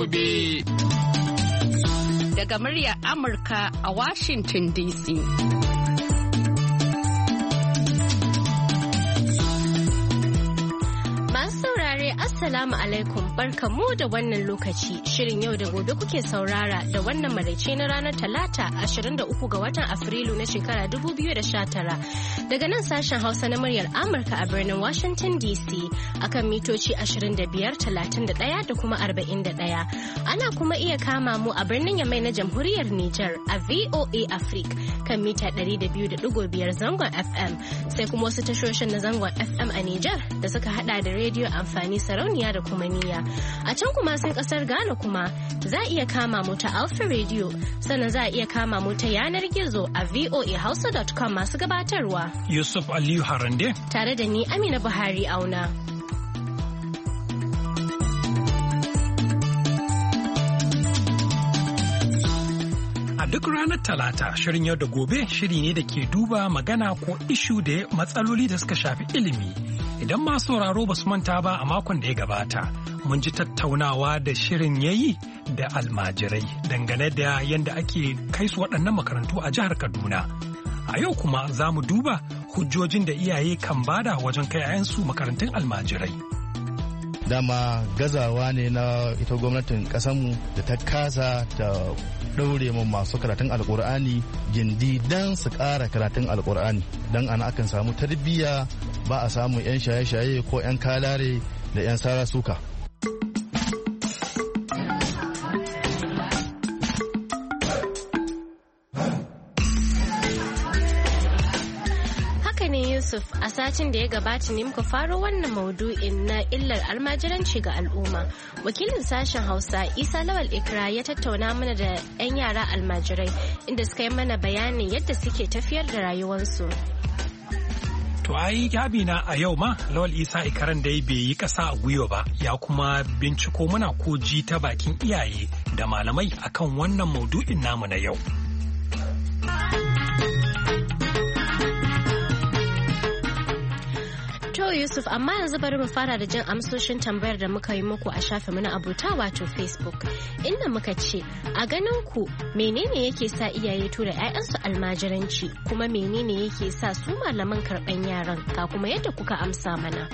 gobe. Daga muryar Amurka a Washington DC. Assalamu alaikum, barkamu da wannan lokaci. Shirin yau da gobe kuke saurara da wannan maraice na ranar Talata 23 ga watan Afrilu na shekara 2019 daga nan sashen Hausa na muryar Amurka a birnin Washington DC akan mitoci 25, 31 da kuma 41. Ana kuma iya kama mu a birnin Yamai na Jamhuriyar Nijar a VOA Africa kan mita 200.5 zangon FM, sai kuma wasu tashoshin na zangon FM a Nijar da suka hada da rediyo amfani sarauniya da kuma niyya. A can kuma sai kasar Ghana kuma za a iya kama mu ta Alpha Radio, sannan za a iya kama mu ta yanar gizo a voahausa.com. masu gabatarwa Yusuf Aliyu Harande tare da ni Amina Buhari Auna. A duk ranar Talata, shirin yau da gobe shiri ne da ke duba magana ko ishu da matsaloli da suka shafi ilimi. Idan masu sauraro ba su manta ba a makon da ya gabata, mun ji tattaunawa da shirin yayi da almajirai dangane da yadda ake kai su waɗannan makarantu a jihar Kaduna. A yau kuma za mu duba hujjojin da iyaye kan bada wajen kai 'ya'yansu makarantun almajirai. Dama gazawa ne na ita gwamnatin ƙasanmu da ta kasa ta ɗaure mu masu karatun alƙur'ani gindi don su ƙara karatun alƙur'ani, don ana akan samu tarbiyya, ba a samu 'yan shaye-shaye ko 'yan kalare da 'yan sara suka. A satin da ya gabata ne muka faro wannan maudu'in na illar almajiranci ga al'umma. Wakilin sashen Hausa Isa Lawal Ikra ya tattauna mana da 'yan yara almajirai inda suka yi mana bayanin yadda suke tafiyar da rayuwarsu. To ai na a yau ma Lawal Isa Ikran da bai yi ƙasa a gwiwa ba, ya kuma binciko muna ko ji ta bakin iyaye da malamai akan wannan maudu'in namu na yau. Yusuf, amma yanzu bari mu fara da jin amsoshin tambayar da muka yi muku a shafinmu na abota wato Facebook, inda muka ce a ganin ku menene yake sa iyaye tura 'ya'yansu almajiranci, kuma menene yake sa su malaman karɓan yaran, ga kuma yadda kuka amsa mana.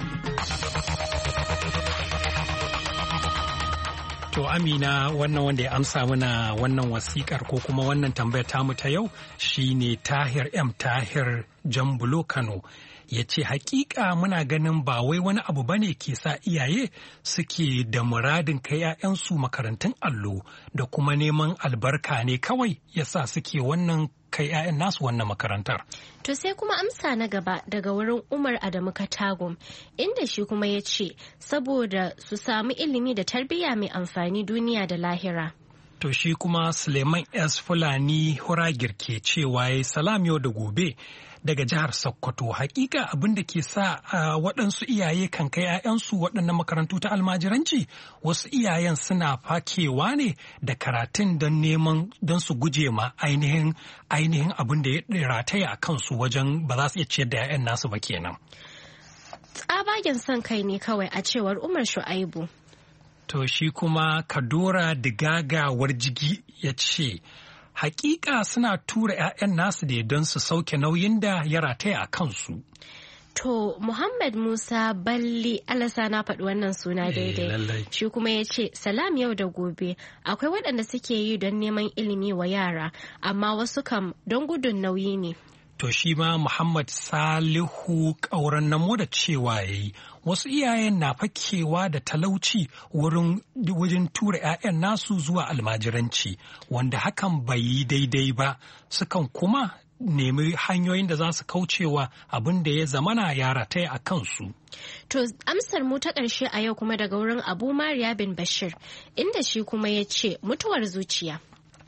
To Amina, wannan wanda ya amsa mana wannan wasikar ko kuma wannan tambayar tamu ta yau shine Tahir M. Tahir Jambulo Kano. Ya ce hakika muna ganin ba wai wani abu bane ke sa iyaye suke da muradin kai 'ya'yansu makarantun allo da kuma neman albarka ne kawai yasa suke wannan kai 'ya'yan nasu wannan makarantar. To sai kuma amsa na gaba daga wurin Umar Adamu Katagum, inda shi kuma ya ce saboda su samu ilimi da tarbiyya mai amfani duniya da lahira. To shi kuma Suleiman S. Fulani Huragir ke cewa ya salam yau da gobe daga jihar Sokoto. Hakika abin da ke sa waɗansu iyaye kan kai 'ya'yansu waɗannan makarantu ta almajiranci, wasu iyayen suna fakewa ne da karatun don su guje ma ainihin abin da ya rataya a kansu wajen ba za su iya ciyar da 'ya'yan nasu ba kenan. Tsabagen son kai ne kawai a cewar Umar Shu'aibu. To shi kuma Kadora Digaga Warjigi ya ce, hakika suna tura 'ya'yan nasu da don su sauke nauyin da ya rataya a kansu. To Muhammad Musa Balli, alasa na faɗi wannan suna daidai. Shi kuma ya ce, salam yau da gobe, akwai waɗanda suke yi don neman ilimi wa yara, amma wasu kam don gudun nauyi ne. To shi ma Muhammad Salihu ƙauran namo da cewa ya yi, wasu iyayen na fakewa da talauci wajen tura 'ya'yan nasu zuwa almajiranci, wanda hakan bai yi daidai ba, sukan kuma nemi hanyoyin da za su kaucewa abin da ya zamana ya rataya a kansu. To amsar mu ta ƙarshe a yau kuma daga wurin Abu Mariya bin Bashir, inda shi kuma ya ce mutuwar zuciya.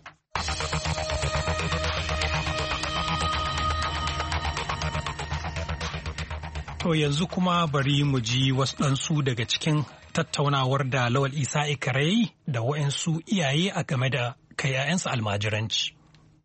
To yanzu kuma bari mu ji wasu ɗansu daga cikin tattaunawar da Lawal Isa Ikra da waɗansu iyaye a game da kai 'ya'yansu almajiranci.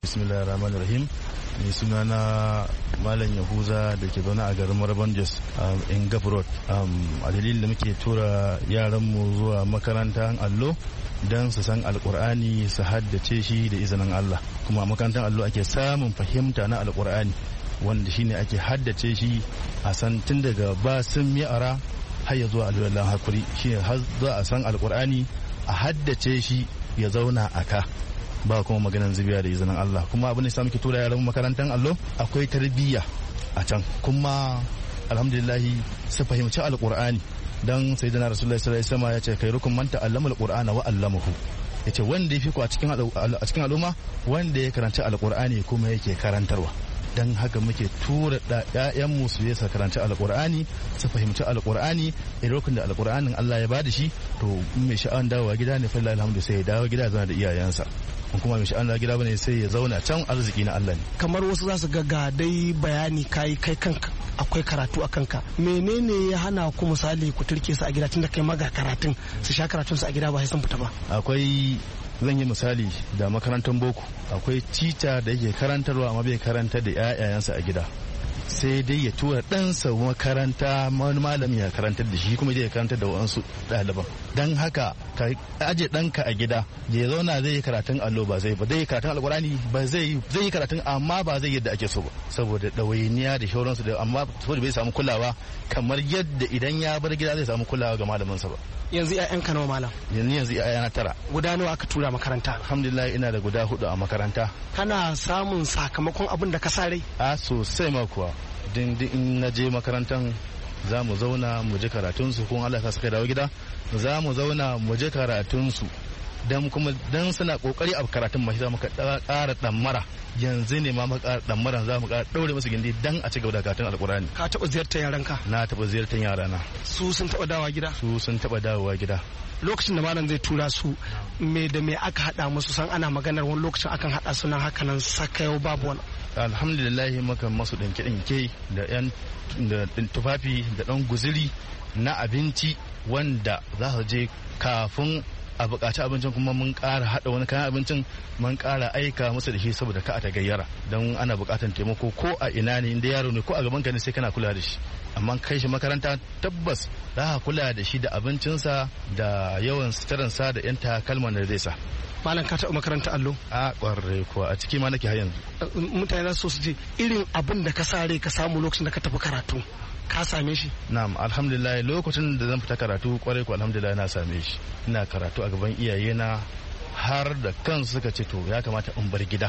Bismillahirrahmanirrahim. Ni sunana Malam Yahuza da ke zaune a garin Maraban Jos in Gabrot. A dalilin da muke tura yaranmu zuwa makarantar allo don su san alkur'ani su haddace shi da izinin Allah. Kuma a makarantar allo ake samun fahimta na alkur'ani wanda shine ake haddace shi a san tun daga basin mi'ara har ya zuwa alwalan hakuri shine har za a san alkur'ani a haddace shi ya zauna a ka. Ba kuma maganan zubiya da izinin Allah. Kuma abin da sa muke tura yaran makarantar allo akwai tarbiyya a can, kuma alhamdulillahi su fahimci alqur'ani dan sayyidina rasulullahi sallallahu alaihi wasallam ya ce khairukum man ta'allama alqur'ana wa 'allamahu. Yace wanda yafi ku a cikin al'umma wanda ya karanta alqur'ani kuma yake karantarwa. Dan haka muke tura ƴaƴanmu su yi karanci alqur'ani su fahimci alqur'ani a lokacin da alqur'anin Allah ya bada shi to mai sha'an dawowa gida ne fa alhamdu sai ya dawo gida zana da iyayensa. Kuma mai sha'an gida bane sai ya zauna can arziki na Allah ne. Kamar wasu za su ga dai bayani kai kanka akwai karatu a kanka, menene ya hana ku misali ku turke su a gida tunda kai maga karatun su sha karatun su a gida ba sai sun fita ba? Akwai, zan yi misali da makarantar boko, akwai tita da yake karantarwa amma bai karantar da 'ya'yansa a gida, sai dai ya tura ɗansa makaranta wani malami ya karantar da shi kuma zai karantar da wasu ɗaliban. Don haka ka aje ɗanka a gida ya zauna zai yi karatun allo ba zai yi karatun alkurani ba zai yi karatun amma ba zai yadda ake so ba saboda ɗawainiya da shauransu da amma saboda bai samu kulawa kamar yadda idan ya bar gida zai samu kulawa ga malaminsa ba. Yanzu 'ya'yanka nawa malam? Yanzu 'ya'yana 9. Guda nawa aka tura makaranta? Alhamdulillah ina da guda 4 a makaranta. Kana samun sakamakon abin da ka sa rai? A sosai ma kuwa. In na je makarantar za mu zauna mu ji karatunsu kuma Allah ya sa dawo gida za mu zauna mu ji karatunsu dan suna kokari a karatun mashi za mu ƙara ɗammara yanzu ne ma muka ƙara ɗammara za mu ƙara ɗaure musu gindi dan a ci gaba da karatun alƙur'ani. Ka taɓa ziyartar yaranka? Na taɓa ziyartar yarana. Su sun taɓa dawowa gida? Su sun taɓa dawowa gida. Lokacin da malam zai tura su me da me aka haɗa musu san ana maganar wani lokacin akan haɗa su nan haka nan sakayau babu wani. Alhamdulillahi muka masu ɗinke-ɗinke da tufafi da ɗan guziri na abinci wanda za su je kafin a buƙaci abincin kuma mun ƙara haɗa wani kayan abincin mun ƙara aika musu da shi saboda ka a ta gayyara don ana buƙatar taimako ko a ina ne inda yaro ne ko a gaban ka ne sai kana kula da shi amma kai shi makaranta tabbas za ka kula da shi da abincinsa da yawan suturansa da 'yan takalman da zai sa. Malam ka taɓa makaranta allo? A ƙwarai kuwa a ciki ma nake har yanzu. Mutane za su je irin abin da ka sa rai ka samu lokacin da ka tafi karatu. Ka same shi? Na'am, alhamdulillah lokacin da zan fita karatu kwarai ko alhamdulillah na same shi. Ina karatu a gaban iyayena har da kansu suka ce to ya kamata in bar gida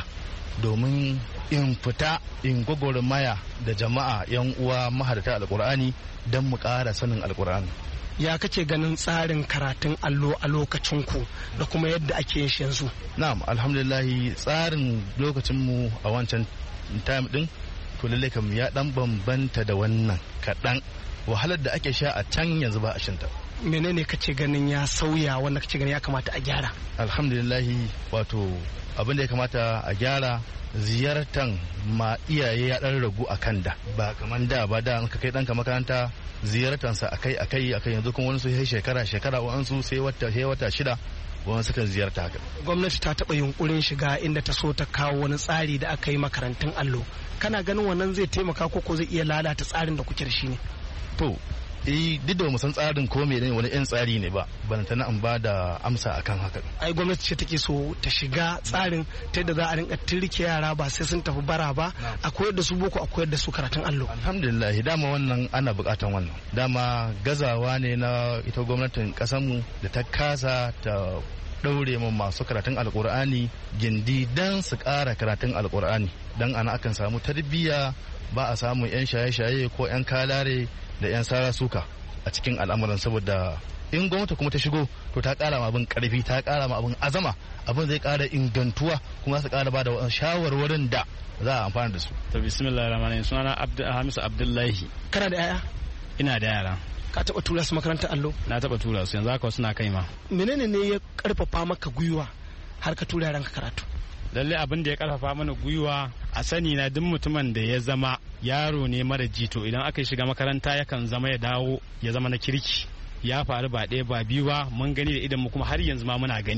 domin in fita in gwagwarmaya da jama'a yan uwa mahadata alkur'ani don mu ƙara sanin alkur'ani. Ya kake ganin tsarin karatun allo a lokacin ku da kuma yadda ake yin shi yanzu? Na'am, alhamdulillah tsarin lokacin mu a wancan time din to lalle kam ya dan bambanta da wannan kaɗan. Wahalar da ake sha a can yanzu ba a shinta. Menene kace ganin ya sauya wanda kace ganin ya kamata a gyara? Alhamdulillah wato abin da ya kamata a gyara ziyartan ma iyaye ya dan ragu a kan da ba kaman da ba da ka kai danka makaranta ziyartansa akai yanzu kuma wani su sai shekara wa'ansu sai wata 6 wani suka ziyarta haka. Gwamnati ta taɓa yunkurin shiga inda ta so ta kawo wani tsari da aka yi makarantun allo. Kana ganin wannan zai taimaka ko zai iya lalata tsarin da kuke da shi ne? To, duk da mu san tsarin ko me ne wani yan tsari ne ba, ban ta an ba da amsa akan haka. Ai gwamnati ce take so ta shiga tsarin ta yadda za a rinka tirke yara ba sai sun tafi bara ba, a koyar da su boko a koyar da su karatun allo. Alhamdulillah dama wannan ana bukatan wannan. Dama gazawa ne na ita gwamnatin kasanmu da ta kasa ta daure mu masu karatun alkur'ani gindi dan su ƙara karatun alkur'ani dan ana akan samu tarbiyya ba a samu yan shaye-shaye ko yan kalare da yan sara suka a cikin al'amuran saboda in gwamnati kuma ta shigo to ta ƙara ma abin ƙarfi ta ƙara ma abin azama abin zai ƙara ingantuwa kuma su ƙara ba da shawarwarin da za a amfana da su. To bismillahir rahmanir rahim sunana Hamisu Abdullahi. Kana da yaya? Ina da yara. Ka taɓa tura su makarantar allo? Na taɓa tura su yanzu haka suna kai ma. Menene ne ya karfafa maka gwiwa har ka tura yaranka karatu? Lalle abin da ya karfafa mana gwiwa a sani na duk mutumin da ya zama yaro ne mara jito idan aka shiga makaranta yakan zama ya dawo ya zama na kirki. Ya faru ba ɗaya ba biyu ba mun gani da idan mu kuma har yanzu ma muna gani.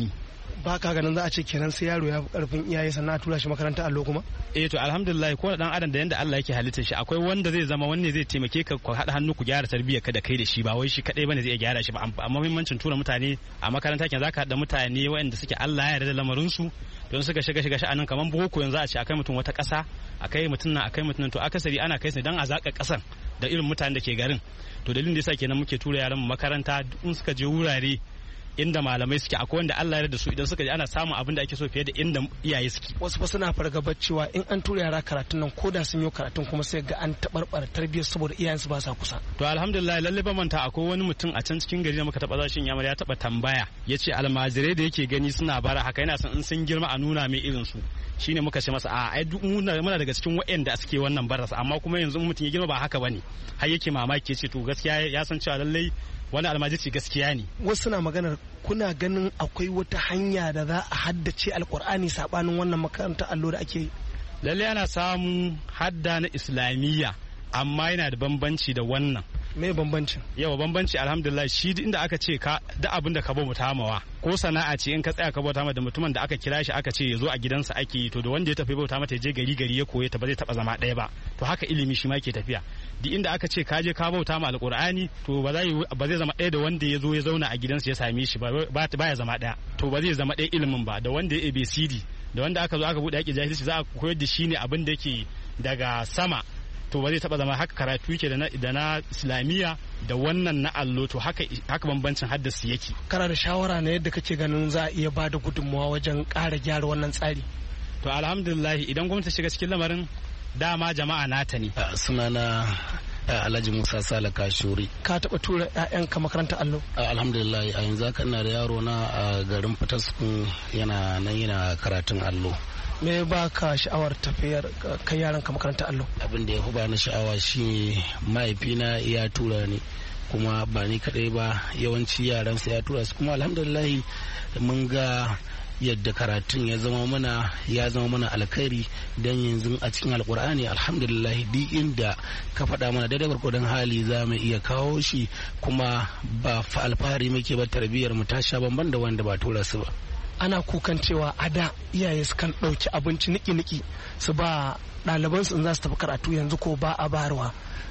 ba ka ganin za a ce kenan sai yaro ya fi karfin iyaye sannan a tura shi makaranta allo kuma? To alhamdulillah ko dan adam da yanda Allah yake halitta shi akwai wanda zai zama wanne zai taimake ka ku haɗa hannu ku gyara tarbiyyar ka da kai da shi ba wai shi kadai bane zai gyara shi ba amma muhimmancin tura mutane a makaranta kenan zaka haɗa mutane waɗanda suke Allah ya yarda da lamarin su don suka shiga sha'anin kaman boko yanzu a ce akai mutum wata ƙasa akai mutum nan to akasari ana kai su dan a zaka ƙasan da irin mutanen da ke garin to dalilin da yasa kenan muke tura yaran makaranta in suka je wurare inda malamai suke akwai wanda Allah ya da su idan suka je ana samun abin da ake so fiye da inda iyaye suke. Wasu fa suna fargabar cewa in an tura yara karatun nan ko da sun yi karatun kuma sai ga an taɓarɓara tarbiyyar saboda iyayensu ba sa kusa. To alhamdulillah lalle ba manta akwai wani mutum a can cikin gari da muka taɓa zashin yamar ya taɓa tambaya ya ce almajirai da yake gani suna bara haka yana son in sun girma a nuna mai irin su shine muka ce masa ai muna daga cikin waɗanda suke wannan barasa amma kuma yanzu mutum ya girma ba haka bane har yake mamaki ce to gaskiya ya san cewa lallai wani almajirci gaskiya ne. Wasu na maganar kuna ganin akwai wata hanya da za a haddace alkur'ani sabanin wannan makarantar allo da ake yi? Lalle ana samun hadda na islamiyya amma yana da bambanci da wannan. Me bambancin? Yawa bambanci alhamdulillah shi inda aka ce ka da abin da ka bauta mawa ko sana'a ce in ka tsaya ka bauta da mutumin da aka kira shi aka ce ya zo a gidansa ake yi to da wanda ya tafi bauta mata ya je gari ya koye ta ba zai taba zama ɗaya ba to haka ilimi shi ma ke tafiya duk inda aka ce ka je ka bauta ma alqur'ani to ba zai zama ɗaya da wanda ya zo ya zauna a gidansa ya same shi ba ya zama ɗaya to ba zai zama ɗaya ilimin ba da wanda ya ABCD da wanda aka zo aka bude yaki jahilci za a koyar da shi ne abin da yake daga sama to ba zai taba zama haka karatu yake da na islamiyya da wannan na allo to haka bambancin haddasa yake. Kana da shawara na yadda kake ganin za a iya ba da gudunmawa wajen ƙara gyara wannan tsari? To alhamdulillah idan gwamnati shiga cikin lamarin dama jama'a nata ne. Sunana Alhaji Musa Sale Kashuri. Ka taɓa tura 'ya'yanka makarantar allo? Alhamdulillah a yanzu haka ina da yaro na a garin Fataskun yana karatun allo. Me ba ka sha'awar tafiyar kai yaran ka makarantar allo? Abin da ya fi bani sha'awa shi mahaifina ya tura ni kuma ba ni kadai ba yawanci yaransa ya tura su kuma alhamdulillah mun ga yadda karatun ya zama mana alkhairi dan yanzu a cikin alkur'ani alhamdulillah duk inda ka faɗa mana daidai gwargwadon hali za mu iya kawo shi kuma ba fa alfahari muke ba tarbiyyar mu ta sha bamban da wanda ba tura su ba. Ana kukan cewa a da iyaye sukan ɗauki abinci niki-niki su ba ɗalibansu in za su tafi karatu yanzu ko ba a barwa.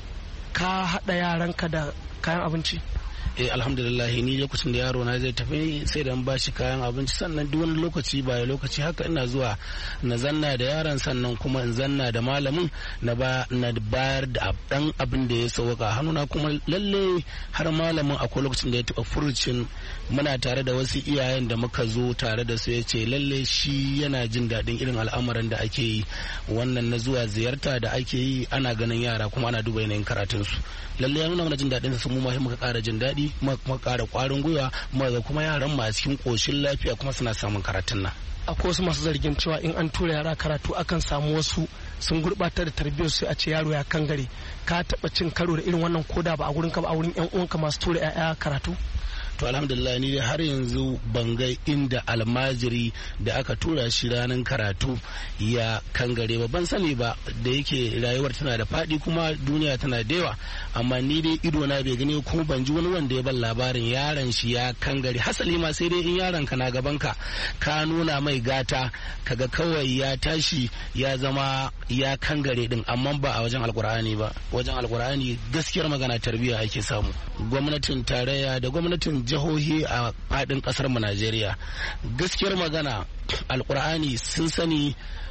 Ka haɗa yaranka da kayan abinci? Alhamdulillah ni lokacin da yaro na zai tafi sai da ba shi kayan abinci sannan duk wani lokaci ba lokaci haka ina zuwa na zanna da yaron sannan kuma in zanna da malamin na bayar da dan abin da ya sauka hannuna kuma lalle har malamin akwai lokacin da ya taɓa furucin muna tare da wasu iyayen da muka zo tare da su ya ce lalle shi yana jin daɗin irin al'amuran da ake yi wannan na zuwa ziyarta da ake yi ana ganin yara kuma ana duba yanayin karatunsu lalle ya nuna mana jin daɗin su mu ma muka ƙara jin daɗi kuma ƙara ƙwarin gwiwa kuma yaran mu a cikin ƙoshin lafiya kuma suna samun karatun nan. Akwai wasu masu zargin cewa in an tura yara karatu akan samu wasu sun gurɓatar da tarbiyyar su a ce yaro ya kangare. Ka taɓa cin karo da irin wannan koda ba a wurin ka ba a wurin ƴan uwanka masu tura ƴaƴa karatu? To alhamdulillah ni har yanzu ban ga inda almajiri da aka tura shi ranar karatu ya kangare ba ban sani ba da yake rayuwar tana da faɗi kuma duniya tana da yawa amma ni dai ido na bai gani kuma ban ji wani wanda ya ban labarin yaron shi ya kangare hasali ma sai dai in yaron ka na gaban ka nuna mai gata kaga kawai ya tashi ya zama ya kangare din amma ba a wajen alkur'ani ba wajen alkur'ani gaskiyar magana tarbiyya ake samu gwamnatin tarayya da gwamnatin jihohi a fadin kasar mu Najeriya gaskiyar magana alkur'ani sun sani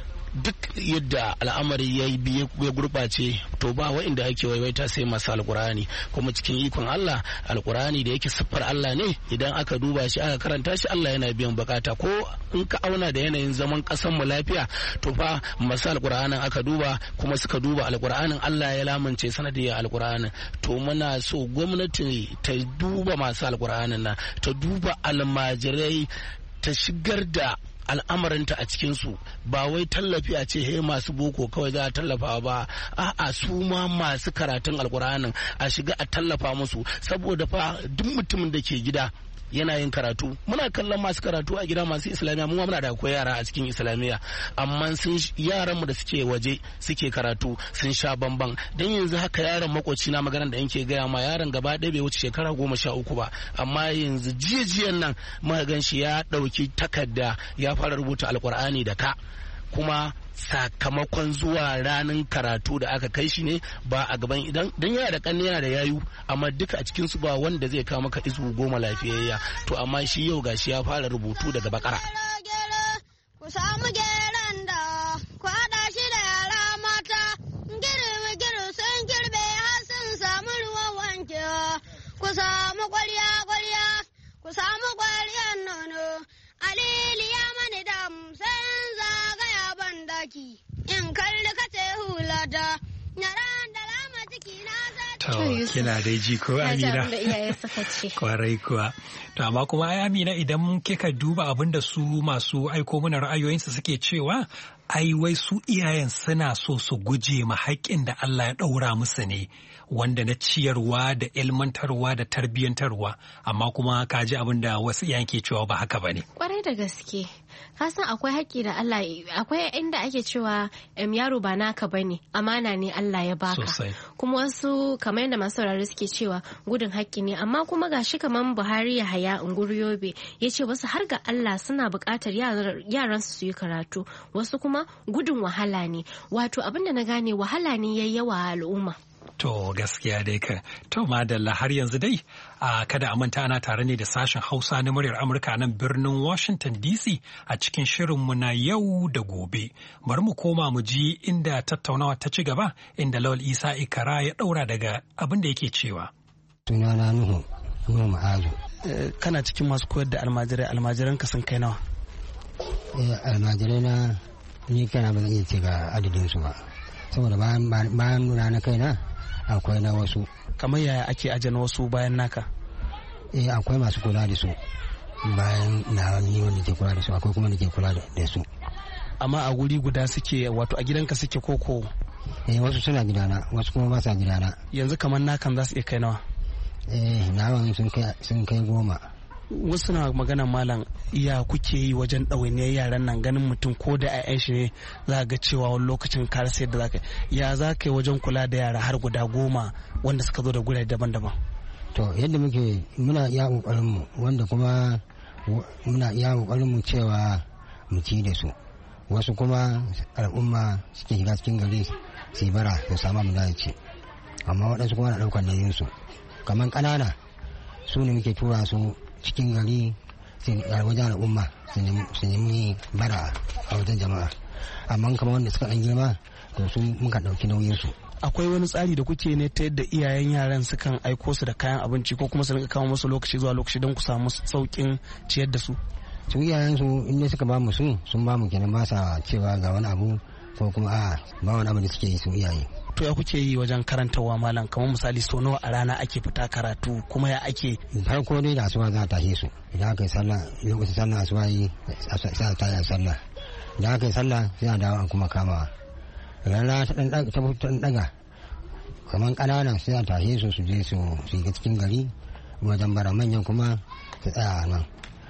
duk yadda al'amari ya gurɓace to ba wa'inda ake waiwaita sai masu alkur'ani kuma cikin ikon Allah alkur'ani da yake siffar Allah ne idan aka duba shi aka karanta shi Allah yana biyan bukata ko in ka auna da yanayin zaman ƙasar mu lafiya to fa masu alkur'anin aka duba kuma suka duba alkur'anin Allah ya lamunce sanadiyar alkur'anin to muna so gwamnati ta duba masu alkur'anin nan ta duba almajirai ta shigar da al'amarinta a cikinsu ba wai tallafi a ce he masu boko kawai za a tallafa ba a'a su ma masu karatun alkur'anin a shiga a tallafa musu saboda fa duk mutumin da ke gida yana yin karatu. Muna kallon masu karatu a gida masu islamiyya, mu muna da akwai yara a cikin islamiyya, amma yaran mu da suke waje suke karatu sun sha bamban. Dan yanzu haka yaron makoci na maganar da yake gaya ma, yaron gaba ɗaya bai wuce shekara 13 ba, amma yanzu jijiyan nan muka gan shi ya ɗauki takarda ya fara rubuta alkur'ani da ka, kuma sakamakon zuwa ranar karatu da aka kai shi ne ba a gaban idan yana da kanne yana da yayu, amma duka a cikin su ba wanda zai kawo maka izu 10 lafiyayya. To amma shi yau gashi ya fara rubutu daga bakara. Ku samu geran da ku haɗa shi da yara mata, girbi sun girbe har sun samu ruwan wankewa. Ku samu ƙwarya ku samu ƙwaryan nono, alili ya mani dam sun zagaya bandaki. In kalli ka ce hulata, na ran da lama ciki na To, kina dai ji ko Amina? Kwarai kuwa. To, amma kuma ai Amina idan kika duba abin da su masu aiko mana ra'ayoyinsu suke cewa, ai wai su iyayen suna so su guje ma haƙƙin da Allah ya ɗaura musu ne, wanda na ciyarwa da ilmantarwa da tarbiyyantarwa, amma kuma ka ji abin da wasu iyayen ke cewa ba haka ba ne. Kwarai da gaske. Ka san akwai haƙƙi da Allah, akwai inda ake cewa yaro ba naka bane, amana ne Allah ya baka. Sosai. Kuma wasu kamar yadda masu sauraro suke cewa gudun haƙƙi ne, amma kuma gashi kamar Buhari Yahaya Unguryobe ya ce wasu har ga Allah suna buƙatar yaran su yi karatu, wasu kuma gudun wahala ne. Wato abin da na gane wahala ne yayi yawa a al'umma. To gaskiya dai ka. To madalla har yanzu dai kada a manta ana tare ne da sashen Hausa na muryar Amurka nan birnin Washington DC a cikin shirinmu na yau da gobe. Bari mu koma mu ji inda tattaunawa ta ci gaba, inda Lawal Isa Ikara ya daura daga abin da yake cewa. Sunana Nuhu Ma'azu. Kana cikin masu koyar da almajiran ka sun kai nawa? Almajirai na ni kana ba zan iya ce ga adadin su ba. Saboda bayan nuna na kaina akwai na wasu. Kamar yaya ake ajana wasu bayan naka? Akwai masu kula da su bayan na ni wanda ke kula da su, akwai kuma da ke kula da su. Amma a guri guda suke, wato a gidanka suke koko? Wasu suna gidana, wasu kuma ba sa gidana. Yanzu kamar nakan za su iya kai nawa? Nawan sun kai 10. Wasu na magana malam, iya kuke yi wajen ɗawainiyar yaran nan, ganin mutum ko da 'ya'yan shi ne za ga cewa wani lokacin kar sai da zaka ya za ka yi wajen kula da yara har guda 10 wanda suka zo da gurare daban-daban? To yadda muna iya kokarin mu, wanda kuma muna iya kokarin mu cewa mu ci da su. Wasu kuma al'umma suke shiga cikin gari su yi bara su samu mu dace, amma waɗansu kuma na ɗaukar nauyin su. Kamar ƙanana su ne muke tura su cikin gari a wajen al'umma su nemi bara a wajen jama'a, amma kamar wanda suka ɗan girma to su muka ɗauki nauyinsu. Akwai wani tsari da kuke ne ta yadda iyayen yaran sukan aiko su da kayan abinci ko kuma su rinka kawo musu lokaci zuwa lokaci don ku samu sauƙin ciyar da su? Su iyayen su inda suka ba mu sun ba mu kenan, ba sa cewa ga wani abu ko kuma ba wani abu da suke yi su iyaye. To ya kuke yi wajen karantarwa malam, kamar misali sau nawa a rana ake fita karatu, kuma ya ake? Farko dai da asuba za a tashe su, idan aka yi sallah, lokacin sallah asuba yi sai a tashi sallah, idan aka yi sallah sai a dawo a kuma kamawa. Rana ta ɗan ɗaga kamar ƙananan sai a tashe su je su shiga cikin gari wajen bara, manyan kuma su tsaya nan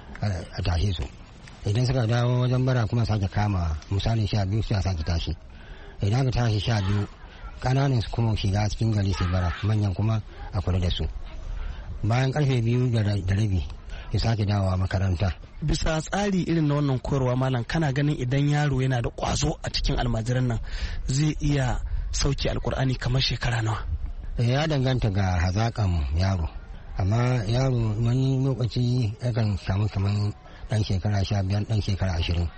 a tashe su. Idan suka dawo wajen bara kuma sake kamawa, misali 12 sai a sake tashi. Idan aka tashi 12 kananan su kuma shiga cikin gari sai bara, manyan kuma a kula da su. Bayan karfe 2:30 ya sake dawowa makaranta. Bisa tsari irin na wannan koyarwa malam, kana ganin idan yaro yana da kwazo a cikin almajiran nan zai iya sauke alkur'ani kamar shekara nawa? Ya danganta ga hazaƙan yaro, amma yaro wani lokaci yakan samu kamar dan shekara 15, dan shekara 20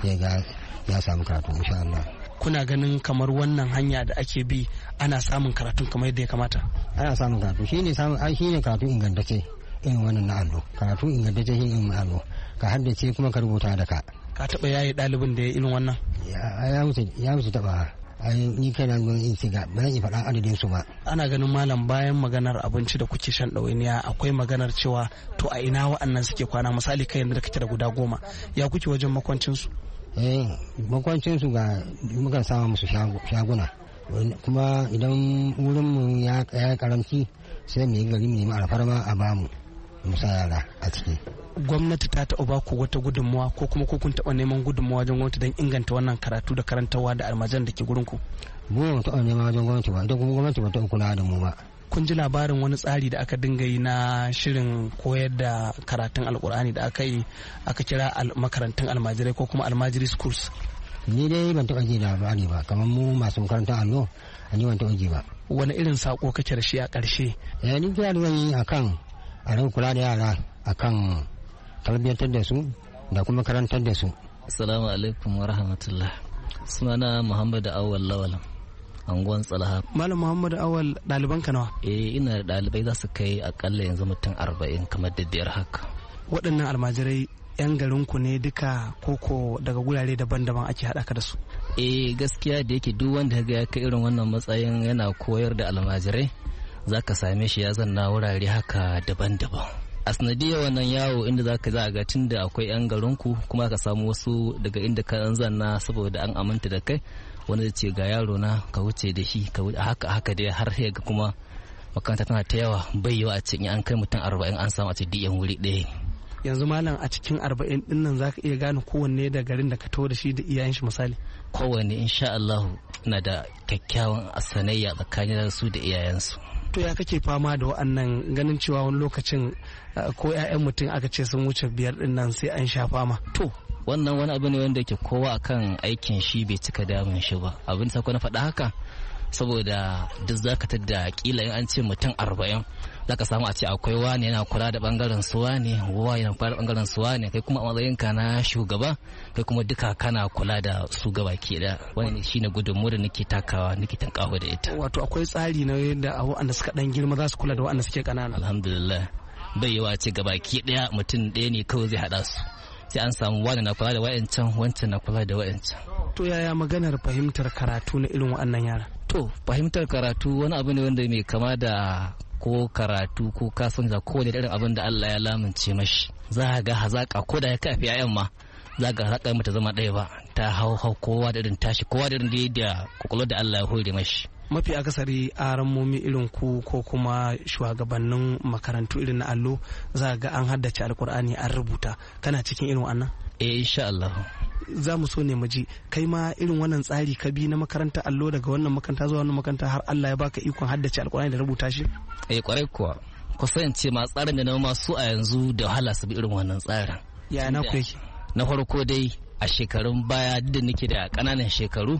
ya samu karatu insha Allah. Kuna ganin kamar wannan hanya da ake bi ana samun karatun kamar yadda ya kamata? Ana samun karatu, shine karatu ingantacce irin wannan na allo. Karatu ingantacce shi irin allo, ka haddace kuma ka rubuta da ka. Ka taba yayi dalibin da ya irin wannan? Ya wuce taba. Ni kai na mun in siga ba zan faɗa adadin su ba. Ana ganin malam, bayan maganar abinci da kuke shan ɗawainiya, akwai maganar cewa to a ina wa'annan suke kwana, misali kai yanzu da kake da guda 10, ya kuke wajen makwancin su? Makwancin su ga muka sama musu shaguna, kuma idan wurin mu ya karanci sai mu yi gari mu nemi alfarma a bamu musa yara a ciki. Gwamnati ta taɓa ba ku wata gudunmawa ko kuma kun taɓa neman gudunmawa wajen gwamnati don inganta wannan karatu da karantarwa da almajiran da ke gurin ku? Mu ba taɓa neman wajen gwamnati ba, ita kuma gwamnati ba ta kula da mu ba. Kun ji labarin wani tsari da aka dinga yi na shirin koyar da karatun alkur'ani da aka yi aka kira makarantun almajirai ko kuma almajiri schools? Ni dai ban taɓa ji labari ba, kamar mu masu makarantar allo ni ban taɓa ji ba. Wani irin sako kake da shi a ƙarshe? Ni kira da zan yi akan a rinka kula da yara akan tarbiyyantar da su da kuma karantar da su. Assalamu alaikum wa rahmatullah. Sunana Muhammadu Awal Lawal, anguwan Tsalaha. Malam Muhammadu Awal, ɗaliban ka nawa? Ina da ɗalibai za su kai akalla yanzu mutum 40 kamar da biyar haka. Waɗannan almajirai 'yan garinku ne duka koko daga gurare daban-daban ake haɗa ka da su? Gaskiya da yake duk wanda ya kai irin wannan matsayin yana koyar da almajirai za ka same shi ya zanna wurare haka daban-daban. A sanadiyar wannan yawo inda za ka ga tun da akwai 'yan garinku kuma ka samu wasu daga inda ka zanna saboda an aminta da kai wanda zai ce ga yaro na ka wuce da shi haka dai har sai ga kuma makaranta tana ta yawa bai yawa a cikin an kai mutum 40 an samu a cikin wuri ɗaya. Yanzu malam a cikin 40 ɗin nan za ka iya gane kowanne da garin da ka taho da shi da iyayen shi misali? Kowanne insha Allah na da kyakkyawan sanayya tsakanin su da iyayensu. To ya kake fama da wa'annan ganin cewa wani lokacin ko 'ya'yan mutum aka ce sun wuce 5 ɗin nan sai an sha fama? To wannan wani abu ne wanda ke kowa akan aikin shi bai cika damun shi ba. Abin sa na faɗa haka saboda duk zaka tada kila in an ce mutum 40 zaka samu a ce akwai wani yana kula da bangaren suwa ne, wani yana kula da bangaren suwa ne, kai kuma a matsayinka na shugaba kai kuma duka kana kula da su gaba ke da. Wani shine gudunmu da nake takawa nake tankawa da ita. Wato akwai tsari na yadda waɗanda suka dan girma za su kula da waɗanda suke ƙanana? Alhamdulillah bai yiwa ce gaba ke daya mutum ɗaya ne kawai zai haɗa su, sai an samu wani na kula da wayancan wancan na kula da wayancan. To yaya maganar fahimtar karatu na irin waɗannan yara? To fahimtar karatu wani abu ne wanda mai kama da ko karatu ko kasuwanci da kowane irin abin da Allah ya lamunce mashi. Za ga hazaka ko da ya kafi yayan ma za ga hazaka mata zama ɗaya ba, ta hau kowa da irin tashi, kowa da irin da kwakwalwar da Allah ya hore mashi. Mafi akasari aramomi irin ku ko kuma shugabannin makarantu irin na allo za ga an haddace alkur'ani an rubuta, kana cikin irin wannan? Insha Allah. Za mu so ne mu ji kai ma irin wannan tsari ka bi na makarantar allo daga wannan makaranta zuwa wannan makaranta har Allah ya baka ikon haddace alkur'ani da rubuta shi? Kwarai kuwa. Kusan ce ma tsarin da na masu a yanzu da wahala su bi irin wannan tsarin. Ya na ku yake? Na farko dai a shekarun baya da nake da ƙananan shekaru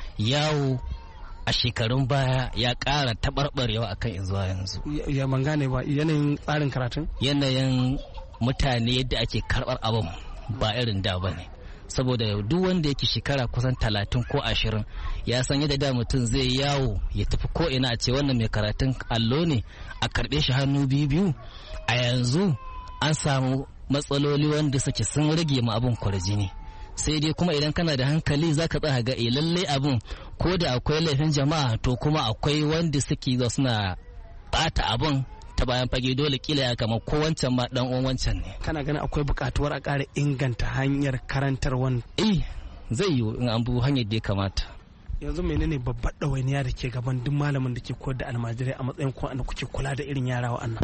yawo a shekarun baya ya ƙara taɓarɓarewa akan zuwa yanzu. Ya ban gane ba, yanayin tsarin karatun? Yanayin mutane yadda ake karɓar abin ba irin da ba ne. Saboda duk wanda yake shekara kusan 30 ko 20 ya san yadda da mutum zai yawo ya tafi ko ina a ce wannan mai karatun allo ne a karɓe shi hannu biyu. A yanzu an samu matsaloli wanda suke sun rage ma abin kwarjini. Sai dai kuma idan kana da hankali za ka tsaya ga lalle abin ko da akwai laifin jama'a to kuma akwai wanda suke za suna bata abin ta bayan fage, dole kila ya kama ko wancan ma dan uwan wancan ne. Kana ganin akwai buƙatuwar a ƙara inganta hanyar karantarwan? Zai yiwu in an bi hanyar da ya kamata. Yanzu menene babbar ɗawainiya da ke gaban duk malamin da ke koyar da almajirai a matsayin ko da kuke kula da irin yara wa'annan?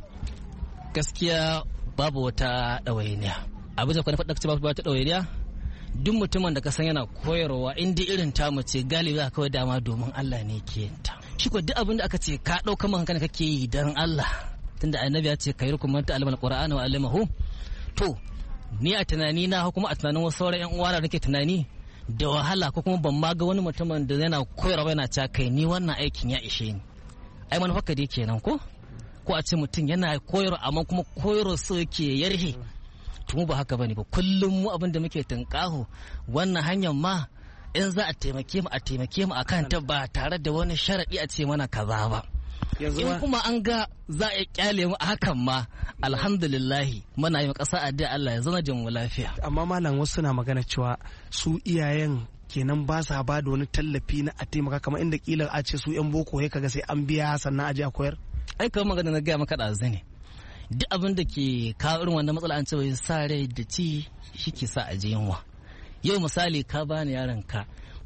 Gaskiya babu wata ɗawainiya. Abin da faɗa ce babu wata ɗawainiya. Duk mutumin da ka san yana koyarwa inda irin ta mace galibi za kawai dama domin Allah ne ke yin ta. Shi ko duk abin da aka ce ka ɗauka maka kake yi don Allah. Tunda annabi ya ce khairukum man ta'allama al-Qur'ana wa 'allamahu. To ni a tunani na kuma a tunanin wasu sauran yan uwa da nake tunani da wahala ko kuma ban ma ga wani mutumin da yana koyarwa yana cewa kai ni wannan aikin ya ishe ni. Ai manufarka dai kenan ko a ce mutum yana koyarwa amma kuma koyarwa so yake yarhe. To ba haka bane ba, kullum mu abin da muke tunkaho wannan hanyar ma in za a taimake mu akan ta ba tare da wani sharadi a ce mana kaza ba. In kuma an ga za a kyale mu a hakan ma alhamdulillahi muna yi ƙasa addu'a Allah ya zama da mu lafiya. Amma malam wasu na magana cewa su iyayen kenan ba sa ba da wani tallafi na a taimaka, kamar inda kila a ce su yan boko ya kaga sai an biya sannan a je a koyar. Ai kamar magana na gaya maka ɗazu ne, duk abin da ke kawo irin wannan matsala an ce bai sa rai da ci shi ke sa a je yunwa. Yau misali ka bani yaron ka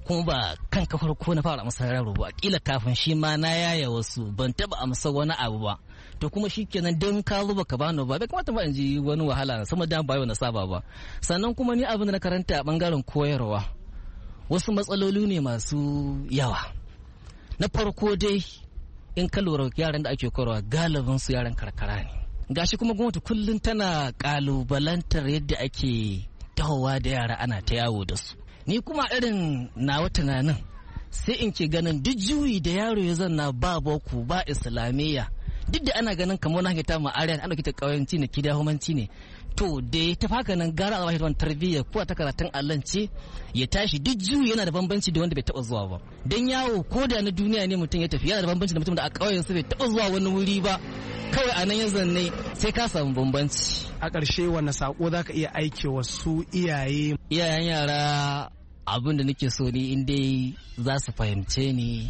kuma ba kan ka farko na fara amsa yaro ba kila kafin shi ma na yaya wasu ban taba amsa wani abu ba to kuma shikenan dan ka zo baka bani ba bai kamata ba in ji wani wahala sama da ba na saba ba. Sannan kuma ni abin da na karanta a bangaren koyarwa wasu matsaloli ne masu yawa. Na farko dai in ka lura yaran da ake koyarwa galibin su yaran karkara ne, gashi kuma gwamnati kullum tana kalubalantar yadda ake tahowa da yara ana ta yawo da su. Ni kuma irin nawa tunanin sai in ke ganin duk juyi da yaro ya zanna ba boko ba islamiyya duk da ana ganin kamar na ta ma'ariya ana kita kauyanci ne kidahumanci ne to da ya tafi haka nan gara a bashi wani tarbiyya ko ta karatun allance ya tashi duk juyi yana da bambanci da wanda bai taba zuwa ba. Dan yawo ko da na duniya ne mutum ya tafi yana da bambanci da mutum da a kauyen su bai taba zuwa wani wuri ba kawai a nan yanzu ne sai ka samu bambanci. A ƙarshe wanne sako zaka iya aike wasu iyayen yara abin da nake so ni in dai za su fahimce ni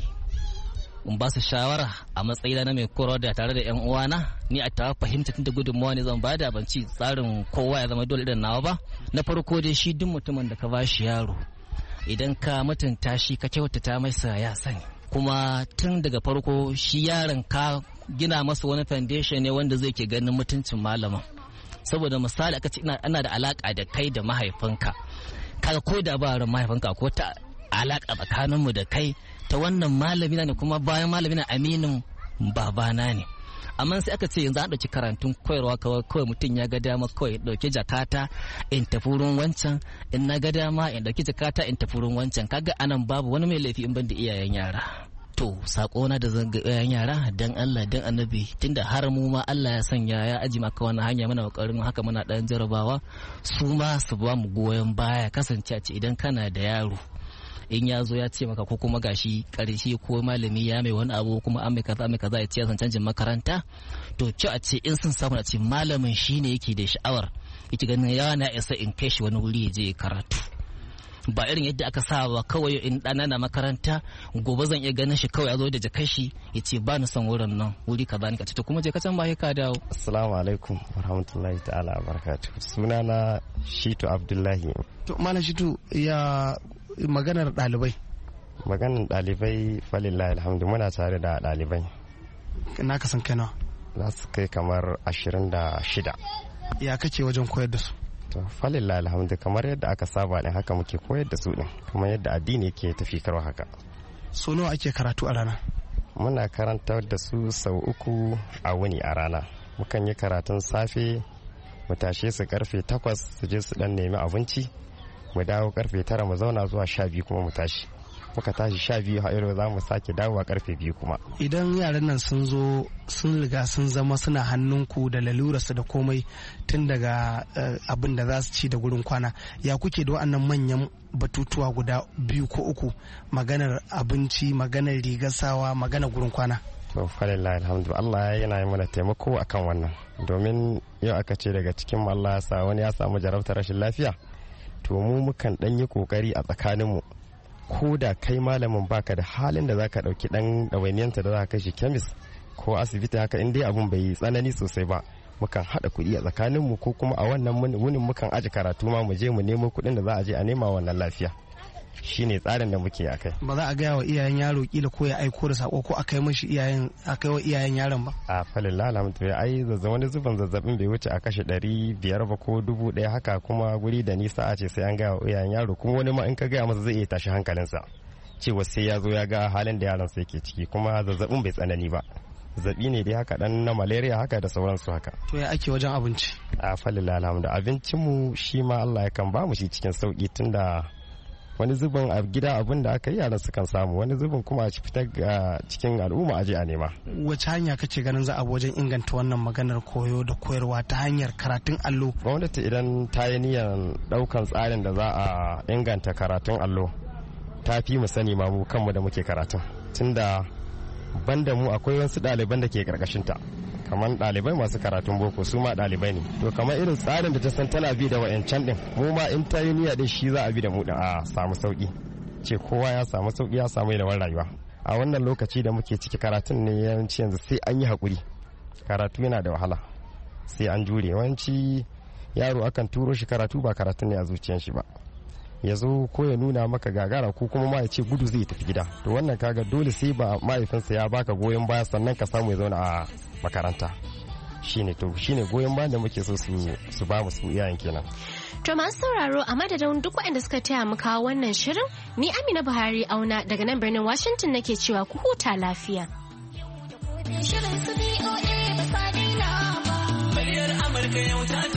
in ba su shawara a matsayina na mai koyarwa da tare da yan uwana ni a tawa fahimta tun da gudunmawa ne zan bada ban ci tsarin kowa ya zama dole irin nawa ba. Na farko dai shi duk mutumin da ka ba shi yaro idan ka mutunta shi ka kyautata masa ya sani kuma tun daga farko shi yaron ka gina masa wani foundation ne wanda zai ke ganin mutuncin malamin. Saboda misali aka ce ana da alaka da kai da mahaifinka kaga ko da ba ran mahaifinka ko ta alaka tsakaninmu da kai ta wannan malami ne kuma bayan malami na aminin babana ne. Amma sai aka ce yanzu an ɗauki karantun koyarwa kawai mutum ya ga dama kawai ɗauki jakata in tafi wurin wancan in na ga dama in ɗauki jakata in tafi wurin wancan kaga anan babu wani mai laifi in ban da iyayen yara. To sakona da zan ga iyayen yara dan Allah dan annabi tunda har mu ma Allah ya sanya ya aji maka wannan hanya muna kokarin haka muna dan jarabawa su ma su ba mu goyon baya kasance a ce idan kana da yaro in ya zo ya ce maka ko kuma gashi karshe ko malami ya mai wani abu kuma an mai kaza ya ce ya san canjin makaranta to ci a ce in sun samu a ce malamin shine yake da sha'awar yake ganin ya na isa in kai shi wani wuri ya je karatu ba irin yadda aka sa ba kawai in ɗana na makaranta gobe zan iya ganin shi kawai a zo da jakar shi ya ce ba ni son wurin nan wuri ka bani ka ce kuma je ka can ba ka dawo. Assalamu alaikum warahmatullahi ta'ala barakatuh. Sunana Shitu Abdullahi. To Malam Shitu ya maganar ɗalibai. Maganar ɗalibai falillahi alhamdu muna tare da ɗalibai. Na kasan kai nawa? Za su kai kamar 26. Ya kake wajen koyar da su? Falillah alhamdu kamar yadda aka saba ne haka muke koyar da su din kamar yadda addini ke tafi karwa haka. So nawa ake karatu a rana? Muna karantar da su sau 3 a wuni a rana. Mukan yi karatun safe mu tashe su karfe 8 su je su dan nemi abinci mu dawo karfe 9 mu zauna zuwa 12 kuma mu tashi. Muka tashi 12 har za mu sake dawowa karfe 2 kuma. Idan yaran nan sun zo sun riga sun zama suna hannunku da lalurarsu da komai tun daga abin da za su ci da gurin kwana ya kuke da wa'annan manyan batutuwa guda 2 ko 3 maganar abinci maganar rigar sawa maganar gurin kwana? To falillahi alhamdu Allah yana yi mana taimako akan wannan domin yau aka ce daga cikin Allah ya sa wani ya samu jarabtar rashin lafiya to mu mukan dan yi kokari a tsakaninmu ko da kai malamin baka da halin da zaka dauki dan dawainiyanta da zaka kai shi kemis ko asibiti haka in dai abun bai tsanani sosai ba mukan hada kuɗi a tsakaninmu ko kuma a wannan wunin mukan aji karatu ma mu je mu nemo kuɗin da za a je a nema wannan lafiya shine tsarin da muke akai. Ba za a gaya wa iyayen yaro kila ko ya aiko da sako ko a kai mishi akai wa iyayen yaron ba? A falillah alhamdulillah ai wani zuban zazzabin bai wuce a kashe 500 ba ko 1000 haka kuma guri da nisa a ce sai an gaya wa iyayen yaro kuma wani ma in ka gaya masa zai iya tashi hankalinsa cewa sai ya zo ya ga halin da yaron sa yake ciki kuma zazzabin bai tsanani ba. Zazzabi ne dai haka dan na malaria haka da sauransu haka. To ya ake wajen abinci? A falillah alhamdulillah abincinmu shi ma Allah ya kan ba mu shi cikin sauki tunda wani zubin a gida abin da aka yi yaran su kan samu wani zubin kuma a fitar cikin al'umma aje a nema. Wace hanya kake ganin za a wajen inganta wannan maganar koyo da koyarwa ta hanyar karatun allo? Gwamnati idan ta yi niyyar daukan tsarin da za a inganta karatun allo ta fi mu sani ma mu kanmu da muke karatun tunda banda mu akwai wasu ɗaliban da ke karkashin ta kamar ɗalibai masu karatun boko su ma ɗalibai ne to kamar irin tsarin da ta san tana bi da wayancan din mu ma in ta yi niyya din shi za a bi da mu din a samu sauki ce kowa ya samu sauki ya samu yalwar rayuwa a wannan lokaci da muke ciki karatun ne yawanci yanzu sai an yi hakuri karatu yana da wahala sai an jure yawanci yaro akan turo shi karatu ba karatun ne a zuciyar shi ba ya zo ko ya nuna maka gagara ko kuma ma ya ce gudu zai tafi gida. To wannan kaga dole sai ba mahaifinsa ya baka goyon baya sannan ka samu ya zauna a makaranta. Shine goyon bayan da muke so su ba mu su iyayen kenan. To masu sauraro a madadin duk waɗanda suka taya mu kawo wannan shirin, ni Amina Buhari Auna daga nan birnin Washington nake cewa ku huta lafiya. Muryar Amurka yau ta